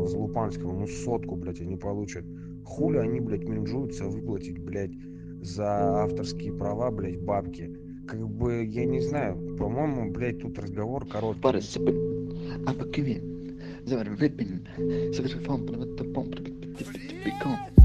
этого Залупанского, ну, сотку, блядь, они получат. Хули они, блядь, менжуются выплатить, блядь, за авторские права, блядь, бабки. Как бы, я не знаю, по-моему, блядь, тут разговор короткий. Parasipin, apa kivin, zavar ribbin, sagar fam, put the pump, become.